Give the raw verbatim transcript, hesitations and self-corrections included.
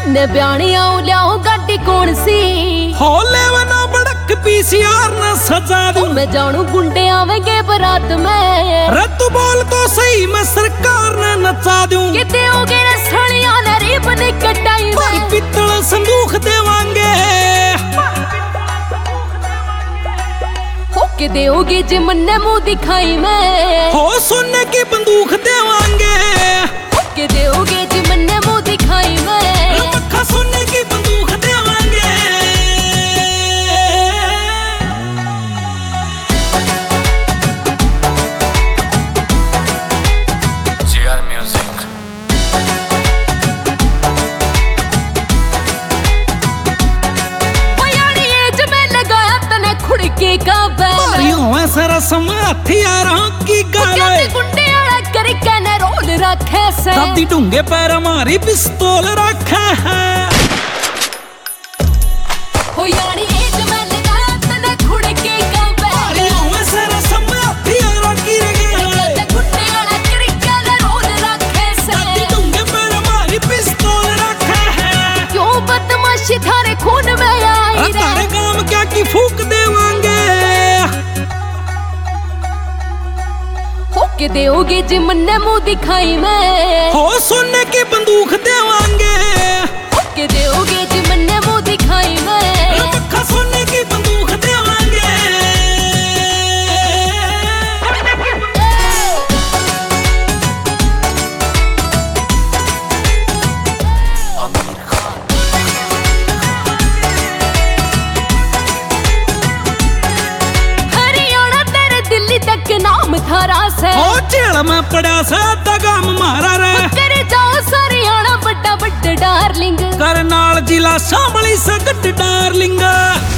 ने ब्याणी आऊं लियाऊं गाड़ी कौन सी हो लेवना बड़क पीसीआर न सजा दूं। मैं जानू गुंडे आवेंगे बारात में। रत बोल तो सही मैं सरकार ने नचा दूं। किते होगे न सड़ियां न रिबन कटाई पर पित्तल संदूक देवांगे। होके देओगे जे मन्ने मुंह दिखाई मैं। हो सोने की बंदूक देवांगे। होके देओगे जे मन्ने मुंह दिखाई मैं। मक्खा सोने की बंदूक देवांगे। जेआर म्यूजिक यानी एज में लगाया तने खुड़के का बैल। मारियो ऐसा रसम हथियारों की गाले। गुंडे आला करके न रोल रखे से। दादी ढूंगे पैर हमारी पिस्तौल रखे है। हो यानी एज में लगाया तने खुड़के का बैल। मारियो ऐसा रसम हथियारों की गाले। गुंडे आला करके न रोल रखे से। दादी ढूंगे पैर हमारी पिस्तौल रखे है। क्यों बदमाशी थारे खून में आई रे। तारे काम क्या की फूक देवांगे। होके देओगे जे मन्ने मुंह दिखाई मैं। हो सोने की बंदूक देवांगे। होके देओगे जे मन्ने मुंह दिखाई मैं। मक्खा सोने की बंदूक देवांगे। हरियाणा तेरे दिल्ली तक नाम थारा से। हो जेल में पड़ा सा दगाम मारा रे। करे जाओ हरियाणा बड़ा बड़ा डार्लिंग। करनाल जिला शामली सगट डार्लिंग।